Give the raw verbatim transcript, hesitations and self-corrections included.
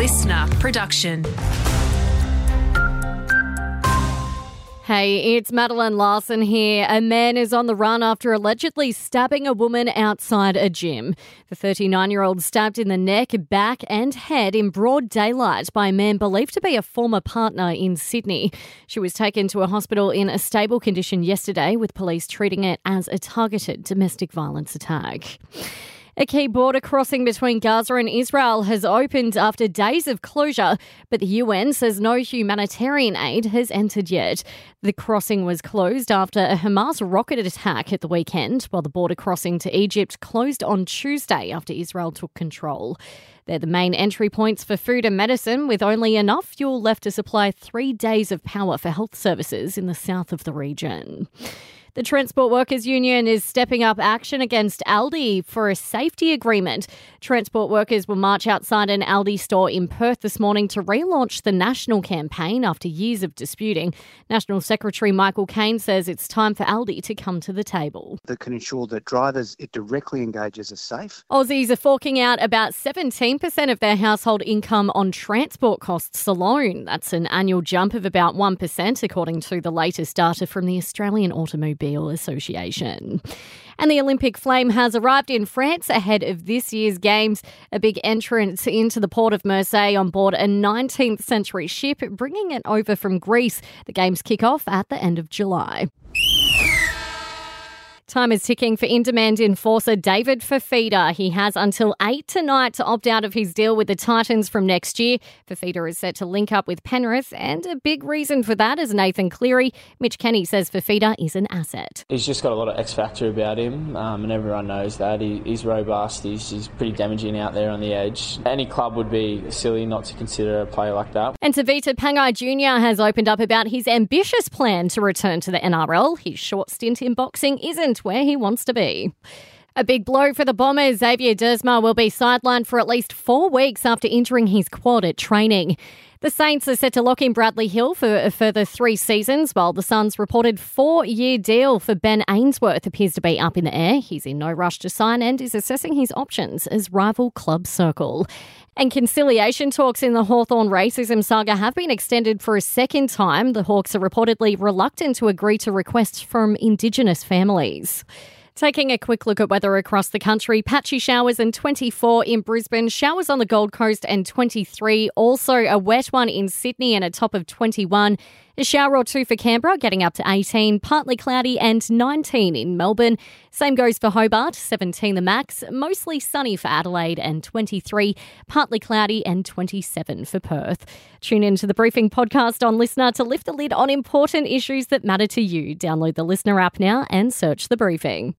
listener production. Hey, it's Madeline Larson here. A man is on the run after allegedly stabbing a woman outside a gym. The thirty-nine-year-old stabbed in the neck, back and head in broad daylight by a man believed to be a former partner in Sydney. She was taken to a hospital in a stable condition yesterday, with police treating it as a targeted domestic violence attack. A key border crossing between Gaza and Israel has opened after days of closure, but the U N says no humanitarian aid has entered yet. The crossing was closed after a Hamas rocket attack at the weekend, while the border crossing to Egypt closed on Tuesday after Israel took control. They're the main entry points for food and medicine, with only enough fuel left to supply three days of power for health services in the south of the region. The Transport Workers Union is stepping up action against Aldi for a safety agreement. Transport workers will march outside an Aldi store in Perth this morning to relaunch the national campaign after years of disputing. National Secretary Michael Caine says it's time for Aldi to come to the table. That can ensure that drivers it directly engages are safe. Aussies are forking out about seventeen percent of their household income on transport costs alone. That's an annual jump of about one percent, according to the latest data from the Australian Automobile Association. And the Olympic flame has arrived in France ahead of this year's Games, a big entrance into the port of Marseille on board a nineteenth century ship, bringing it over from Greece. The Games kick off at the end of July. Time is ticking for in-demand enforcer David Fifita. He has until eight tonight to opt out of his deal with the Titans from next year. Fifita is set to link up with Penrith, and a big reason for that is Nathan Cleary. Mitch Kenny says Fifita is an asset. He's just got a lot of X-factor about him, um, and everyone knows that. He, he's robust, he's, he's pretty damaging out there on the edge. Any club would be silly not to consider a player like that. And Tavita Pangai Junior has opened up about his ambitious plan to return to the N R L. His short stint in boxing isn't where he wants to be. A big blow for the Bombers. Xavier Dersma will be sidelined for at least four weeks after injuring his quad at training. The Saints are set to lock in Bradley Hill for a further three seasons, while the Suns' reported four-year deal for Ben Ainsworth appears to be up in the air. He's in no rush to sign and is assessing his options as rival club Circle. And conciliation talks in the Hawthorn racism saga have been extended for a second time. The Hawks are reportedly reluctant to agree to requests from Indigenous families. Taking a quick look at weather across the country, patchy showers and twenty-four in Brisbane, showers on the Gold Coast and twenty-three, also a wet one in Sydney and a top of twenty-one. A shower or two for Canberra, getting up to eighteen, partly cloudy and nineteen in Melbourne. Same goes for Hobart, seventeen the max, mostly sunny for Adelaide and twenty-three, partly cloudy and twenty-seven for Perth. Tune into the Briefing podcast on Listener to lift the lid on important issues that matter to you. Download the Listener app now and search The Briefing.